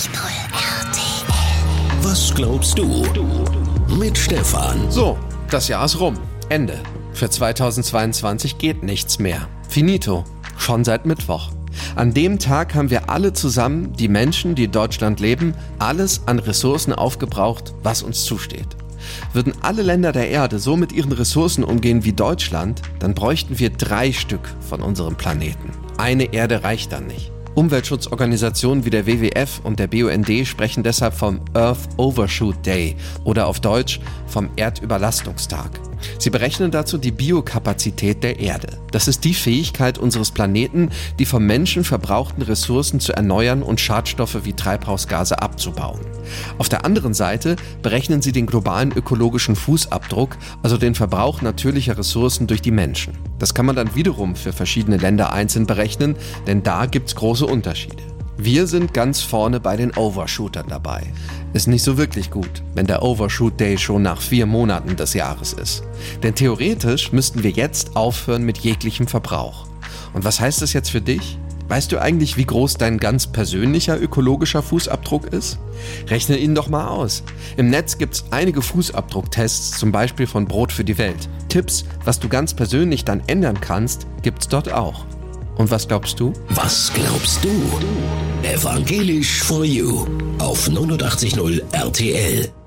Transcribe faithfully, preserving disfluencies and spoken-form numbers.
R T L. Was glaubst du? Mit Stefan. So, das Jahr ist rum. Ende. Für zweitausendzweiundzwanzig geht nichts mehr. Finito. Schon seit Mittwoch. An dem Tag haben wir alle zusammen, die Menschen, die in Deutschland leben, alles an Ressourcen aufgebraucht, was uns zusteht. Würden alle Länder der Erde so mit ihren Ressourcen umgehen wie Deutschland, dann bräuchten wir drei Stück von unserem Planeten. Eine Erde reicht dann nicht. Umweltschutzorganisationen wie der W W F und der B U N D sprechen deshalb vom Earth Overshoot Day oder auf Deutsch vom Erdüberlastungstag. Sie berechnen dazu die Biokapazität der Erde. Das ist die Fähigkeit unseres Planeten, die vom Menschen verbrauchten Ressourcen zu erneuern und Schadstoffe wie Treibhausgase abzubauen. Auf der anderen Seite berechnen sie den globalen ökologischen Fußabdruck, also den Verbrauch natürlicher Ressourcen durch die Menschen. Das kann man dann wiederum für verschiedene Länder einzeln berechnen, denn da gibt's große Unterschiede. Wir sind ganz vorne bei den Overshootern dabei. Ist nicht so wirklich gut, wenn der Overshoot Day schon nach vier Monaten des Jahres ist. Denn theoretisch müssten wir jetzt aufhören mit jeglichem Verbrauch. Und was heißt das jetzt für dich? Weißt du eigentlich, wie groß dein ganz persönlicher ökologischer Fußabdruck ist? Rechne ihn doch mal aus. Im Netz gibt's einige Fußabdrucktests, zum Beispiel von Brot für die Welt. Tipps, was du ganz persönlich dann ändern kannst, gibt's dort auch. Und was glaubst du? Was glaubst du? Evangelisch for You auf neunundachtzig Komma null R T L.